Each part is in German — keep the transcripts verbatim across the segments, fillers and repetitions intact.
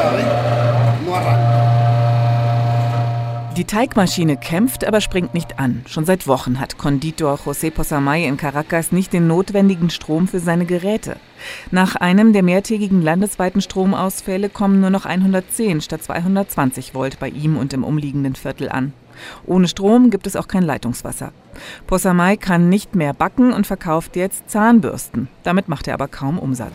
Die Teigmaschine kämpft, aber springt nicht an. Schon seit Wochen hat Konditor José Posamay in Caracas nicht den notwendigen Strom für seine Geräte. Nach einem der mehrtägigen landesweiten Stromausfälle kommen nur noch hundertzehn statt zweihundertzwanzig Volt bei ihm und im umliegenden Viertel an. Ohne Strom gibt es auch kein Leitungswasser. Posamay kann nicht mehr backen und verkauft jetzt Zahnbürsten. Damit macht er aber kaum Umsatz.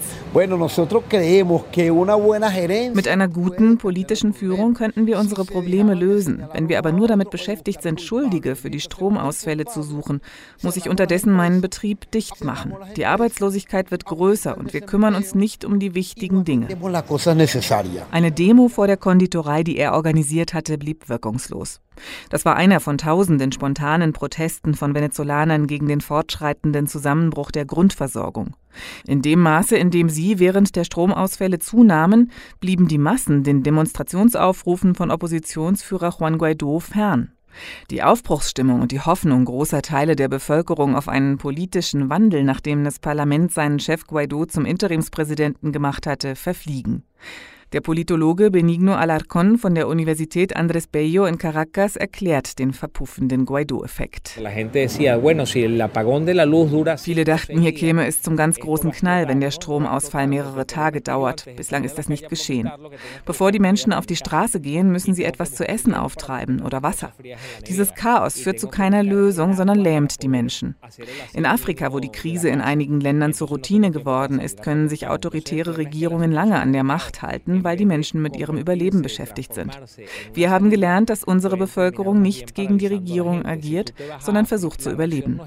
Mit einer guten politischen Führung könnten wir unsere Probleme lösen. Wenn wir aber nur damit beschäftigt sind, Schuldige für die Stromausfälle zu suchen, muss ich unterdessen meinen Betrieb dicht machen. Die Arbeitslosigkeit wird größer und wir kümmern uns nicht um die wichtigen Dinge. Eine Demo vor der Konditorei, die er organisiert hatte, blieb wirkungslos. Das war einer von tausenden spontanen Protesten von Venezolanern gegen den fortschreitenden Zusammenbruch der Grundversorgung. In dem Maße, in dem sie während der Stromausfälle zunahmen, blieben die Massen den Demonstrationsaufrufen von Oppositionsführer Juan Guaidó fern. Die Aufbruchsstimmung und die Hoffnung großer Teile der Bevölkerung auf einen politischen Wandel, nachdem das Parlament seinen Chef Guaidó zum Interimspräsidenten gemacht hatte, verfliegen. Der Politologe Benigno Alarcón von der Universität Andrés Bello in Caracas erklärt den verpuffenden Guaidó-Effekt. Viele dachten, hier käme es zum ganz großen Knall, wenn der Stromausfall mehrere Tage dauert. Bislang ist das nicht geschehen. Bevor die Menschen auf die Straße gehen, müssen sie etwas zu essen auftreiben oder Wasser. Dieses Chaos führt zu keiner Lösung, sondern lähmt die Menschen. In Afrika, wo die Krise in einigen Ländern zur Routine geworden ist, können sich autoritäre Regierungen lange an der Macht halten, weil die Menschen mit ihrem Überleben beschäftigt sind. Wir haben gelernt, dass unsere Bevölkerung nicht gegen die Regierung agiert, sondern versucht zu überleben.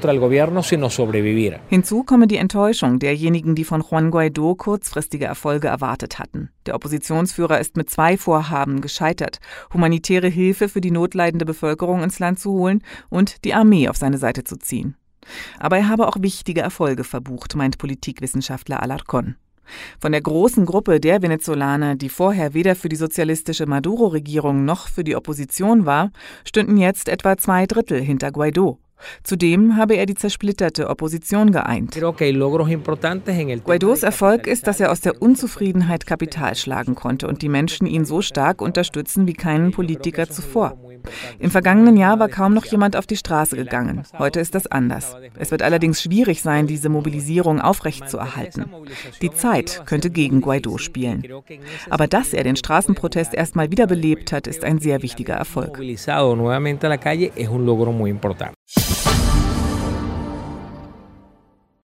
Hinzu komme die Enttäuschung derjenigen, die von Juan Guaidó kurzfristige Erfolge erwartet hatten. Der Oppositionsführer ist mit zwei Vorhaben gescheitert: humanitäre Hilfe für die notleidende Bevölkerung ins Land zu holen und die Armee auf seine Seite zu ziehen. Aber er habe auch wichtige Erfolge verbucht, meint Politikwissenschaftler Alarcón. Von der großen Gruppe der Venezolaner, die vorher weder für die sozialistische Maduro-Regierung noch für die Opposition war, stünden jetzt etwa zwei Drittel hinter Guaidó. Zudem habe er die zersplitterte Opposition geeint. Guaidós Erfolg ist, dass er aus der Unzufriedenheit Kapital schlagen konnte und die Menschen ihn so stark unterstützen wie keinen Politiker zuvor. Im vergangenen Jahr war kaum noch jemand auf die Straße gegangen. Heute ist das anders. Es wird allerdings schwierig sein, diese Mobilisierung aufrechtzuerhalten. Die Zeit könnte gegen Guaidó spielen. Aber dass er den Straßenprotest erstmal wiederbelebt hat, ist ein sehr wichtiger Erfolg.